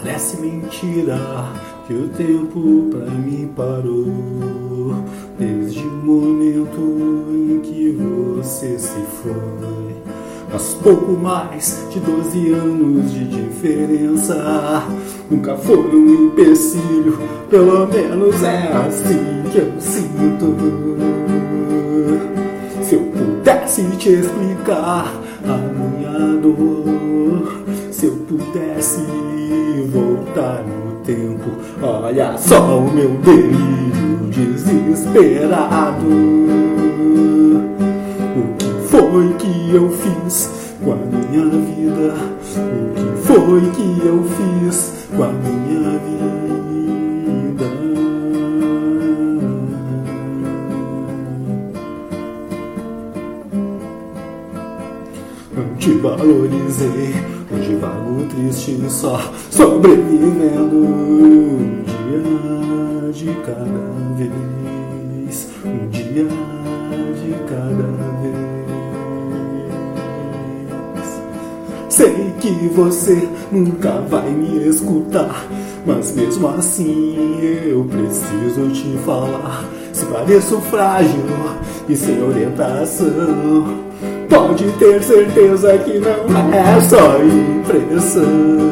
Parece mentira que o tempo pra mim parou desde o momento em que você se foi. Mas pouco mais de 12 anos de diferença nunca foi um empecilho, pelo menos é assim que eu sinto. Se eu pudesse te explicar a minha dor, se eu pudesse voltar no tempo, olha só o meu delírio desesperado. O que foi que eu fiz com a minha vida? O que foi que eu fiz com a minha vida? Não te valorizei, hoje vago triste só sobrevivendo um dia de cada vez, um dia de cada vez. Sei que você nunca vai me escutar, mas mesmo assim eu preciso te falar. Se pareço frágil e sem orientação, pode ter certeza que não é só impressão.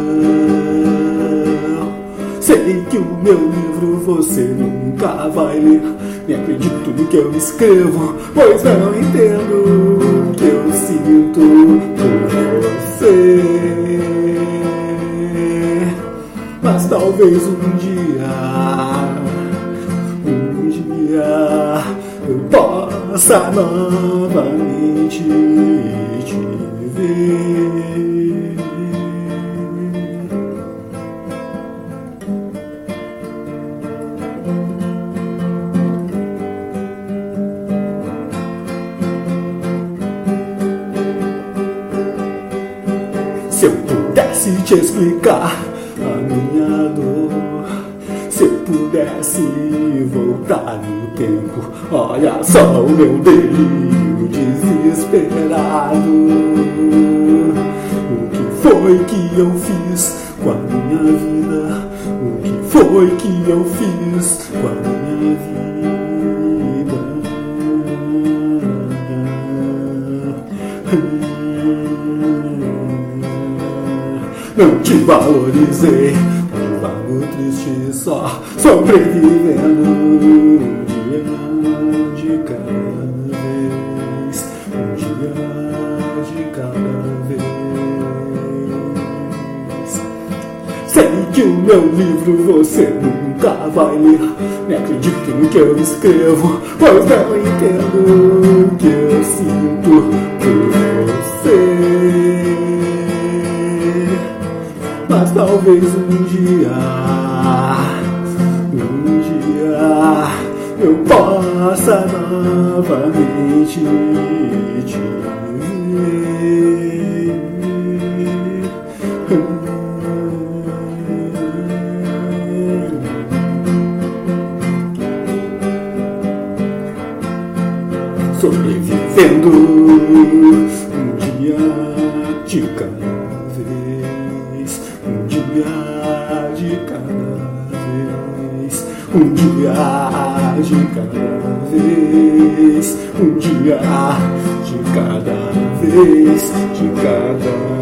Sei que o meu livro você nunca vai ler, nem acredito no que eu escrevo, pois não entendo o que eu sinto por você. Mas talvez um dia eu possa novamente te ver. Se eu pudesse te explicar a minha dor, se eu pudesse voltar no tempo, olha só o meu delírio desesperado. O que foi que eu fiz com a minha vida? O que foi que eu fiz com a minha vida? Não te valorizei, hoje vago triste só sobrevivendo um dia de cada vez, um dia de cada vez. Sei que o meu livro você nunca vai ler, nem acredito no que eu escrevo, pois não entendo o que eu sinto por você. Mas talvez um dia eu possa novamente te ver. Sobrevivendo um dia de cada vez, um dia de cada vez, um dia de cada vez, um dia de cada vez, de cada